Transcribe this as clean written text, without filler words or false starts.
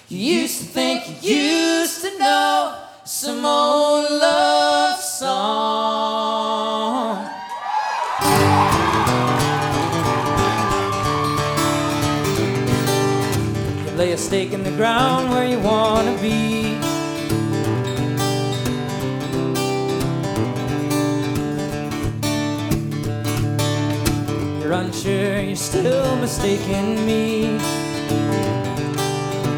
You used to think you used to know some old love song. You lay a stake in the ground where you wanna be. You're unsure, you're still mistaking me.